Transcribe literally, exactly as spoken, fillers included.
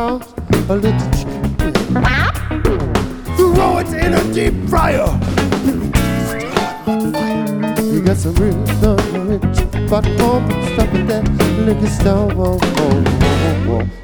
sounds a little cheap. Throw it in a deep fryer. You got some rhythm rich, but won't stop at that liquor store. Whoa, whoa, whoa, whoa.